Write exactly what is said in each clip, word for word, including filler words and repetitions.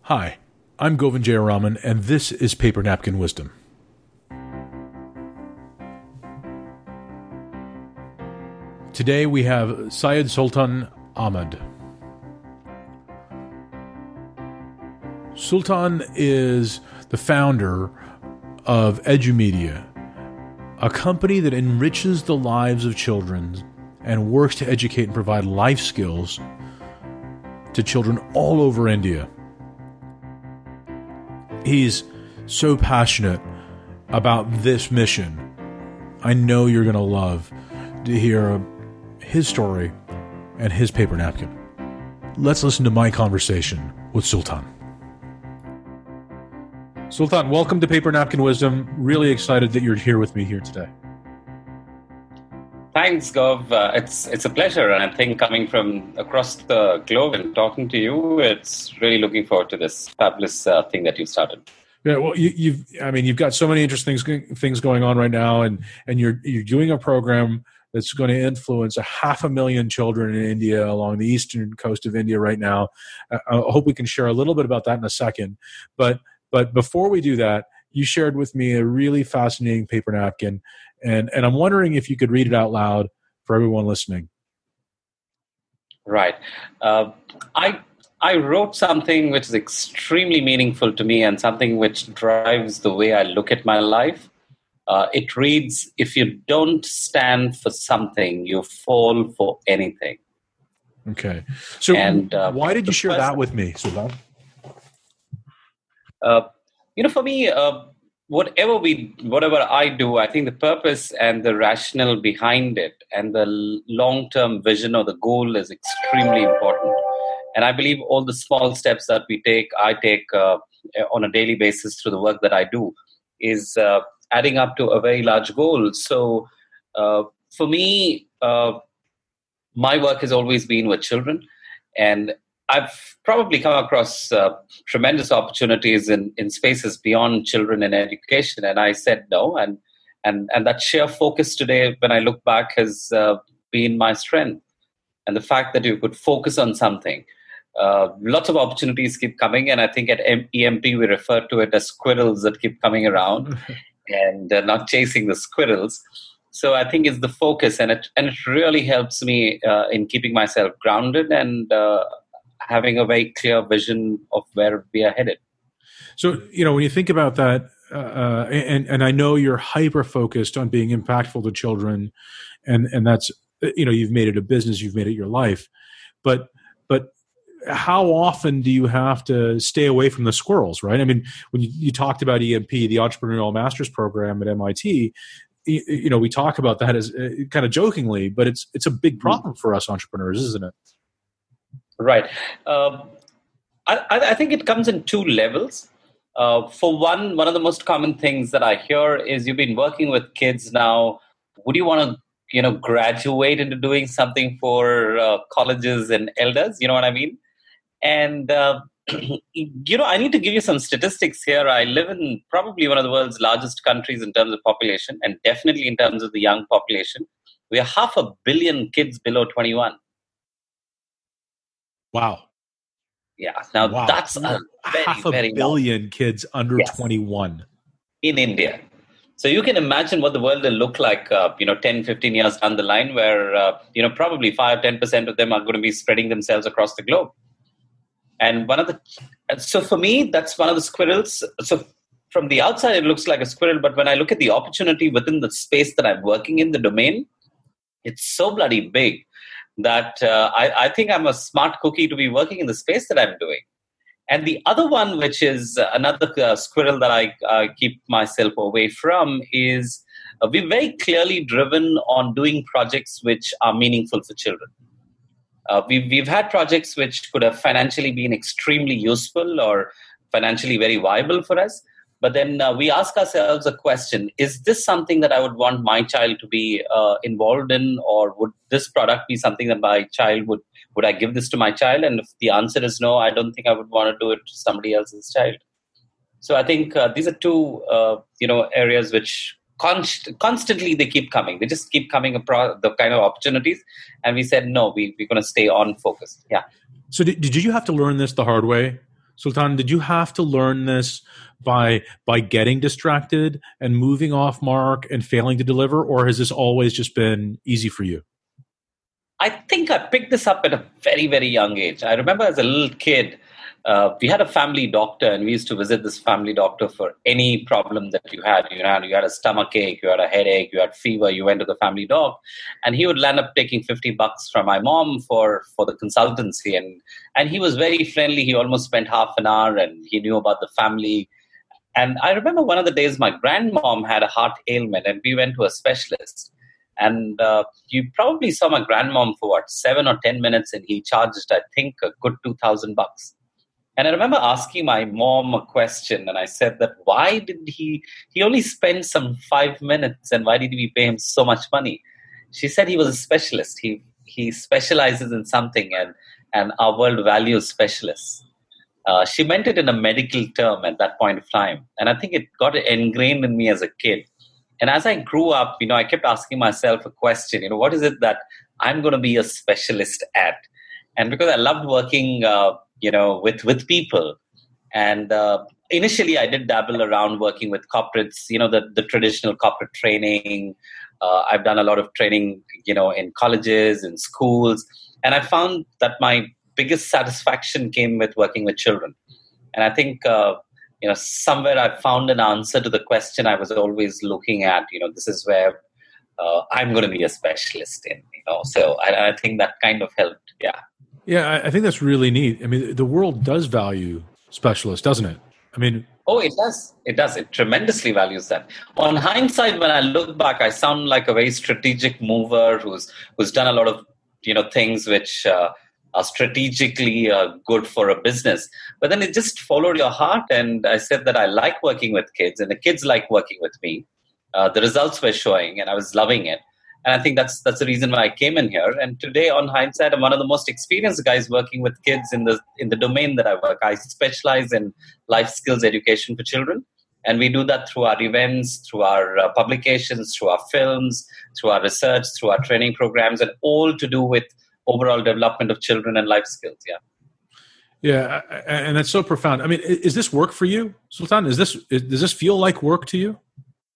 Hi, I'm Govind Jayaraman, and this is Paper Napkin Wisdom. Today we have Syed Sultan Ahmed. Sultan is the founder of EduMedia, a company that enriches the lives of children and works to educate and provide life skills to children all over India. He's so passionate about this mission. I know you're going to love to hear his story and his paper napkin. Let's listen to my conversation with Sultan. Sultan, welcome to Paper Napkin Wisdom. Really excited that you're here with me here today. Thanks, Gov. Uh, it's it's a pleasure, and I think coming from across the globe and talking to you, it's really looking forward to this fabulous uh, thing that you started. Yeah, well, you, you've I mean, you've got so many interesting things going on right now, and and you're you're doing a program that's going to influence a half a million children in India along the eastern coast of India right now. Uh, I hope we can share a little bit about that in a second, but but before we do that, you shared with me a really fascinating paper napkin. And and I'm wondering if you could read it out loud for everyone listening. Right. Uh, I I wrote something which is extremely meaningful to me and something which drives the way I look at my life. Uh, it reads, if you don't stand for something, you fall for anything. Okay. So and, uh, why did you share first, that with me, Sultan? Uh, you know, for me... Uh, Whatever we, whatever I do, I think the purpose and the rationale behind it and the long-term vision or the goal is extremely important. And I believe all the small steps that we take, I take uh, on a daily basis through the work that I do, is uh, adding up to a very large goal. So uh, for me, uh, my work has always been with children, and I've probably come across uh, tremendous opportunities in, in spaces beyond children and education, and I said no. And and and that sheer focus today, when I look back, has uh, been my strength. And the fact that you could focus on something. Uh, lots of opportunities keep coming, and I think at E M P we refer to it as squirrels that keep coming around, and uh, not chasing the squirrels. So I think it's the focus, and it and it really helps me uh, in keeping myself grounded and uh, having a very clear vision of where we are headed. So, you know, when you think about that, uh, and, and I know you're hyper-focused on being impactful to children, and, and that's, you know, you've made it a business, you've made it your life, but, but how often do you have to stay away from the squirrels, right? I mean, when you, you talked about E M P, the Entrepreneurial Master's Program at M I T, you, you know, we talk about that as uh, kind of jokingly, but it's, it's a big problem for us entrepreneurs, isn't it? Right. Um, I, I think it comes in two levels. Uh, for one, one of the most common things that I hear is you've been working with kids now. Would you want to, you know, graduate into doing something for uh, colleges and elders? You know what I mean? And, uh, you know, I need to give you some statistics here. I live in probably one of the world's largest countries in terms of population, and definitely in terms of the young population. We are half a billion kids below twenty-one. Wow. Yeah. Now wow. that's a very, half a very billion long. kids under yes. twenty-one in India. So you can imagine what the world will look like, uh, you know, ten, fifteen years down the line, where, uh, you know, probably five, ten percent of them are going to be spreading themselves across the globe. And one of the, so for me, that's one of the squirrels. So from the outside, it looks like a squirrel. But when I look at the opportunity within the space that I'm working in, the domain, it's so bloody big that uh, I, I think I'm a smart cookie to be working in the space that I'm doing. And the other one, which is another uh, squirrel that I uh, keep myself away from, is uh, we're very clearly driven on doing projects which are meaningful for children. Uh, we've, we've had projects which could have financially been extremely useful or financially very viable for us. But then uh, we ask ourselves a question, is this something that I would want my child to be uh, involved in, or would this product be something that my child would, would I give this to my child? And if the answer is no, I don't think I would want to do it to somebody else's child. So I think uh, these are two, uh, you know, areas which const- constantly they keep coming. They just keep coming across the kind of opportunities. And we said, no, we, we're going to stay on focused. Yeah. So did, did you have to learn this the hard way, Sultan, did you have to learn this by by getting distracted and moving off mark and failing to deliver, or has this always just been easy for you? I think I picked this up at a very, very young age. I remember as a little kid, uh, we had a family doctor, and we used to visit this family doctor for any problem that you had. You had, you had a stomach ache, you had a headache, you had fever, you went to the family doc, and he would land up taking fifty bucks from my mom for, for the consultancy. And, and he was very friendly. He almost spent half an hour, and he knew about the family. And I remember one of the days my grandmom had a heart ailment, and we went to a specialist. And uh, you probably saw my grandmom for what, seven or ten minutes, and he charged, I think, a good two thousand bucks. And I remember asking my mom a question, and I said that why did he, he only spent some five minutes, and why did we pay him so much money? She said he was a specialist. He he specializes in something, and, and our world values specialists. Uh, she meant it in a medical term at that point of time. And I think it got ingrained in me as a kid. And as I grew up, you know, I kept asking myself a question, you know, what is it that I'm going to be a specialist at? And because I loved working, uh, you know, with, with people. And uh, initially I did dabble around working with corporates, you know, the, the traditional corporate training. Uh, I've done a lot of training, you know, in colleges, in schools. And I found that my biggest satisfaction came with working with children. And I think, uh, you know, somewhere I found an answer to the question I was always looking at. You know, this is where uh, I'm going to be a specialist in, you know. So I, I think that kind of helped. Yeah. Yeah, I think that's really neat. I mean, the world does value specialists, doesn't it? I mean, oh, it does. It does. It tremendously values that. On hindsight, when I look back, I sound like a very strategic mover who's who's done a lot of, you know, things which uh, are strategically uh, good for a business. But then it just followed your heart, and I said that I like working with kids, and the kids like working with me. Uh, the results were showing, and I was loving it. And I think that's that's the reason why I came in here. And today, on hindsight, I'm one of the most experienced guys working with kids in the in the domain that I work. I specialize in life skills education for children. And we do that through our events, through our uh, publications, through our films, through our research, through our training programs, and all to do with overall development of children and life skills. Yeah. Yeah. And that's so profound. I mean, is this work for you, Sultan? Is this, does this feel like work to you?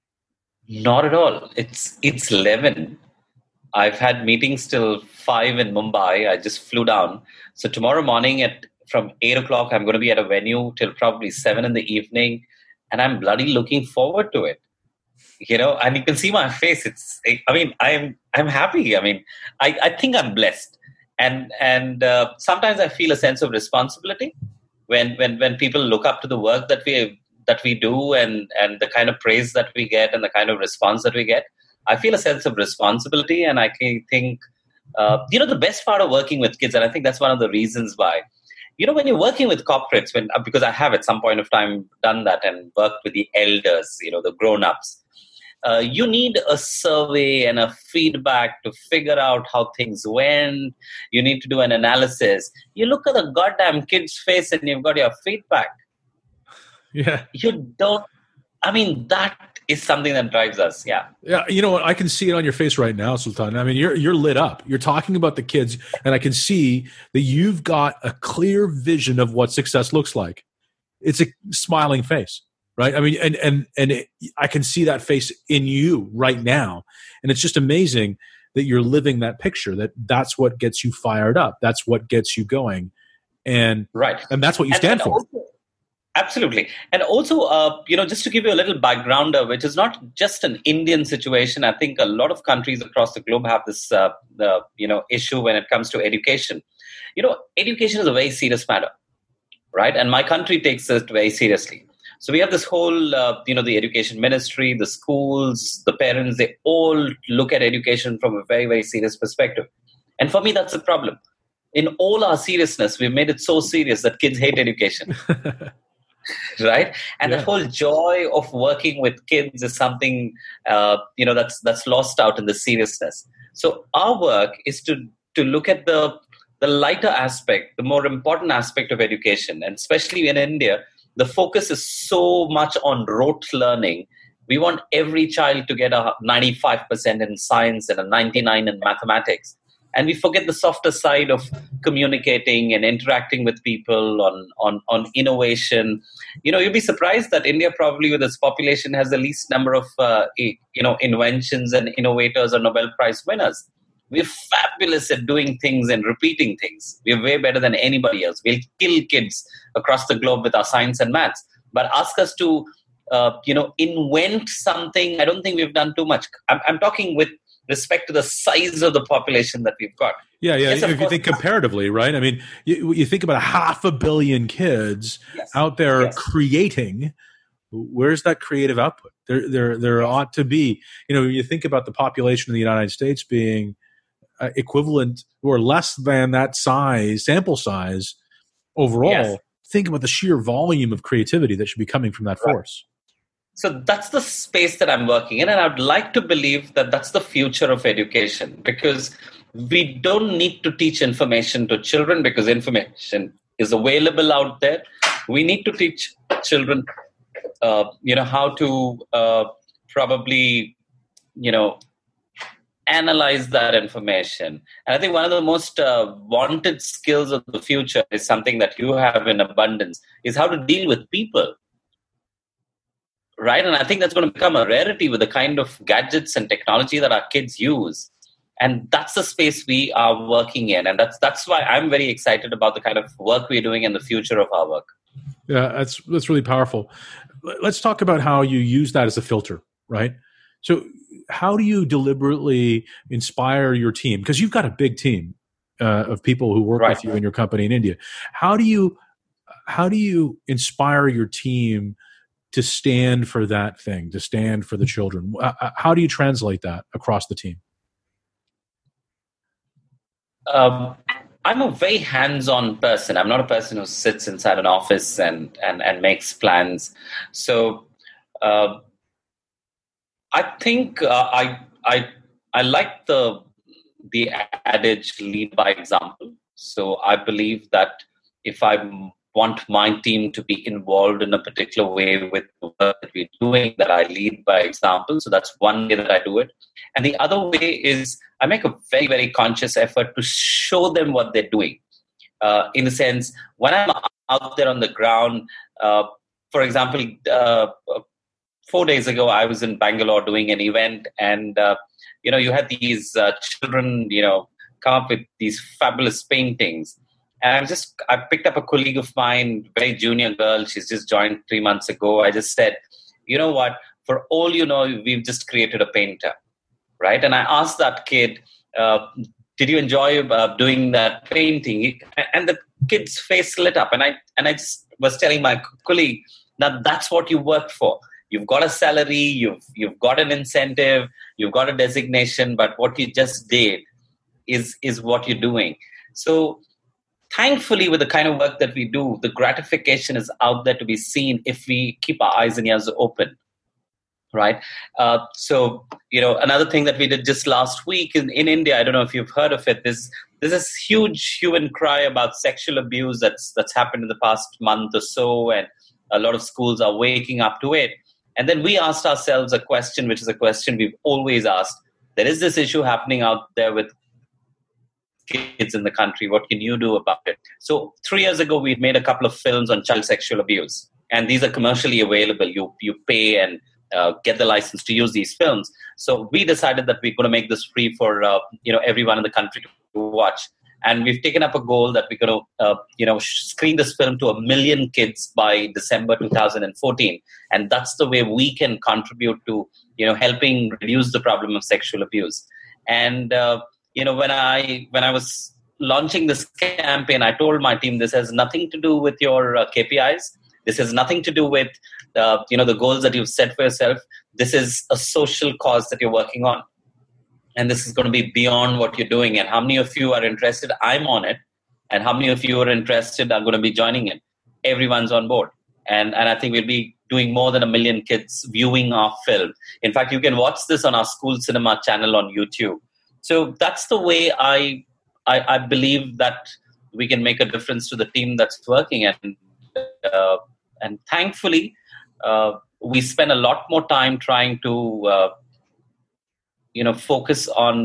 Not at all. It's it's eleven. I've had meetings till five in Mumbai. I just flew down. So tomorrow morning at from eight o'clock, I'm going to be at a venue till probably seven in the evening, and I'm bloody looking forward to it. You know, and you can see my face. It's. I mean, I'm I'm happy. I mean, I, I think I'm blessed, and and uh, sometimes I feel a sense of responsibility when when when people look up to the work that we. that we do and, and the kind of praise that we get and the kind of response that we get. I feel a sense of responsibility, and I can think, uh, you know, the best part of working with kids, and I think that's one of the reasons why, you know, when you're working with corporates, when because I have at some point of time done that and worked with the elders, you know, the grown-ups, uh, you need a survey and a feedback to figure out how things went. You need to do an analysis. You look at the goddamn kid's face and you've got your feedback. Yeah. You don't, I mean, that is something that drives us. Yeah. Yeah. You know what? I can see it on your face right now, Sultan. I mean, you're, you're lit up. You're talking about the kids, and I can see that you've got a clear vision of what success looks like. It's a smiling face, right? I mean, and, and, and it, I can see that face in you right now. And it's just amazing that you're living that picture, that that's what gets you fired up. That's what gets you going. And, right. and that's what you and, stand and for. Also, absolutely. And also, uh, you know, just to give you a little backgrounder, which is not just an Indian situation. I think a lot of countries across the globe have this, uh, the, you know, issue when it comes to education. You know, education is a very serious matter, right? And my country takes it very seriously. So we have this whole, uh, you know, the education ministry, the schools, the parents, they all look at education from a very, very serious perspective. And for me, that's a problem. In all our seriousness, we've made it so serious that kids hate education. Right, and yeah. The whole joy of working with kids is something uh, you know that's that's lost out in the seriousness. So our work is to to look at the the lighter aspect, the more important aspect of education, and especially in India, the focus is so much on rote learning. We want every child to get a ninety-five percent in science and a ninety-nine in mathematics. And we forget the softer side of communicating and interacting with people on, on, on innovation. You know, you'd be surprised that India probably with its population has the least number of, uh, you know, inventions and innovators or Nobel Prize winners. We're fabulous at doing things and repeating things. We're way better than anybody else. We'll kill kids across the globe with our science and maths. But ask us to, uh, you know, invent something. I don't think we've done too much. I'm, I'm talking with respect to the size of the population that we've got. Yeah, yeah. Yes, if you course. think comparatively, right? I mean, you, you think about a half a billion kids yes. out there yes. creating. Where's that creative output? There, there, there yes. ought to be. You know, you think about the population of the United States being uh, equivalent or less than that size, sample size overall. Yes. Think about the sheer volume of creativity that should be coming from that right. force. So that's the space that I'm working in, and I'd like to believe that that's the future of education, because we don't need to teach information to children because information is available out there. We need to teach children, uh, you know, how to uh, probably, you know, analyze that information. And I think one of the most uh, wanted skills of the future is something that you have in abundance, is how to deal with people. Right. And I think that's going to become a rarity with the kind of gadgets and technology that our kids use. And that's the space we are working in. And that's that's why I'm very excited about the kind of work we're doing and the future of our work. Yeah, that's that's really powerful. Let's talk about how you use that as a filter, right? So how do you deliberately inspire your team? Because you've got a big team uh, of people who work right. with you in your company in India. How do you how do you inspire your team to stand for that thing, to stand for the children? How do you translate that across the team? Um, I'm a very hands-on person. I'm not a person who sits inside an office and and, and makes plans. So uh, I think uh, I I I like the the adage "lead by example." So I believe that if I'm want my team to be involved in a particular way with the work that we're doing, that I lead by example. So that's one way that I do it. And the other way is I make a very, very conscious effort to show them what they're doing. Uh, in a sense, when I'm out there on the ground, uh, for example, uh, four days ago, I was in Bangalore doing an event, and, uh, you know, you had these uh, children, you know, come up with these fabulous paintings. And I just, I picked up a colleague of mine, very junior girl. She's just joined three months ago. I just said, you know what, for all you know, we've just created a painter, right? And I asked that kid, uh, did you enjoy uh, doing that painting? And the kid's face lit up. And I, and I just was telling my colleague that that's what you work for. You've got a salary, you've, you've got an incentive, you've got a designation, but what you just did is, is what you're doing. So, thankfully, with the kind of work that we do, the gratification is out there to be seen if we keep our eyes and ears open, right? Uh, so, you know, another thing that we did just last week in, in India, I don't know if you've heard of it, there's, there's this huge hue and cry about sexual abuse that's that's happened in the past month or so, and a lot of schools are waking up to it. And then we asked ourselves a question, which is a question we've always asked. There is this issue happening out there with kids in the country. What can you do about it? So three years ago, we made a couple of films on child sexual abuse, and these are commercially available. You you pay and uh, get the license to use these films. So we decided that we're going to make this free for uh, you know everyone in the country to watch, and we've taken up a goal that we're going to uh, you know screen this film to a million kids by December two thousand fourteen, and that's the way we can contribute to you know helping reduce the problem of sexual abuse. And uh, You know, when I when I was launching this campaign, I told my team this has nothing to do with your uh, K P Is. This has nothing to do with uh, you know the goals that you've set for yourself. This is a social cause that you're working on, and this is going to be beyond what you're doing. And how many of you are interested? I'm on it, and how many of you are interested are going to be joining it? Everyone's on board, and and I think we'll be doing more than a million kids viewing our film. In fact, you can watch this on our School Cinema channel on YouTube. So that's the way I, I I believe that we can make a difference to the team that's working, and uh, and thankfully uh, we spend a lot more time trying to uh, you know focus on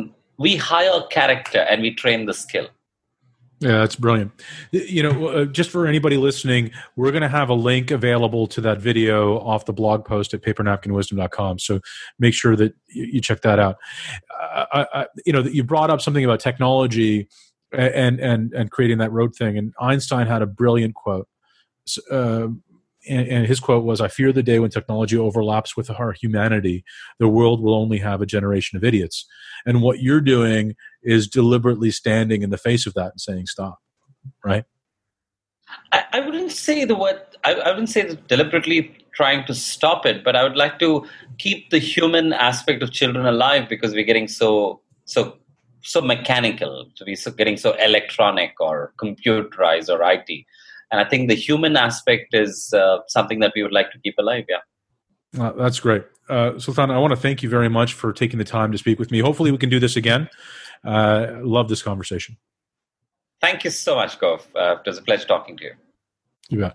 we hire character and we train the skill. Yeah, that's brilliant. You know, uh, just for anybody listening, we're going to have a link available to that video off the blog post at paper napkin wisdom dot com. So make sure that you, you check that out. Uh, I, I, you know, you brought up something about technology and and and creating that road thing. And Einstein had a brilliant quote. Uh, and, and his quote was, "I fear the day when technology overlaps with our humanity. The world will only have a generation of idiots." And what you're doing is deliberately standing in the face of that and saying, "Stop." Right? I, I wouldn't say the word. I, I wouldn't say deliberately trying to stop it, but I would like to keep the human aspect of children alive, because we're getting so so so mechanical, to be so getting so electronic or computerized or I T. And I think the human aspect is uh, something that we would like to keep alive. Yeah. Uh, that's great. Uh, Sultan, I want to thank you very much for taking the time to speak with me. Hopefully we can do this again. Uh, love this conversation. Thank you so much, Gov. Uh, it was a pleasure talking to you. You bet.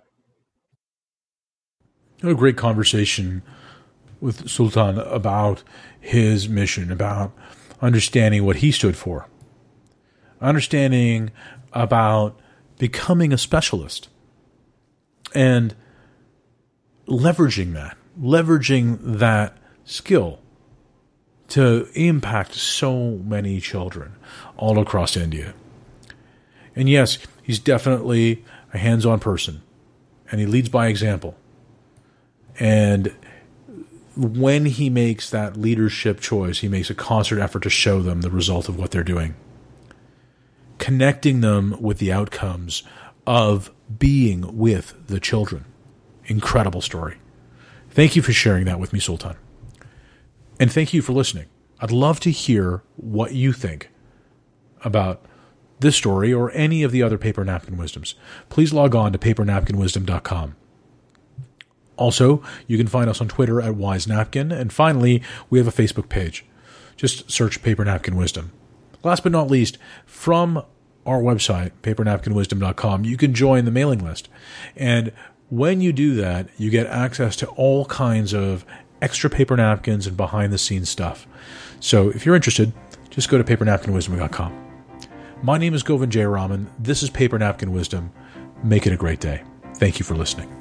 A great conversation with Sultan about his mission, about understanding what he stood for, understanding about becoming a specialist, and leveraging that, leveraging that skill to impact so many children all across India. And yes, he's definitely a hands-on person, and he leads by example. And when he makes that leadership choice, he makes a concerted effort to show them the result of what they're doing, connecting them with the outcomes of being with the children. Incredible story. Thank you for sharing that with me, Sultan. And thank you for listening. I'd love to hear what you think about this story or any of the other Paper Napkin Wisdoms. Please log on to paper napkin wisdom dot com. Also, you can find us on Twitter at Wise Napkin. And finally, we have a Facebook page. Just search Paper Napkin Wisdom. Last but not least, from our website, paper napkin wisdom dot com, you can join the mailing list. And when you do that, you get access to all kinds of extra paper napkins and behind-the-scenes stuff. So if you're interested, just go to paper napkin wisdom dot com. My name is Govind Jayaraman. This is Paper Napkin Wisdom. Make it a great day. Thank you for listening.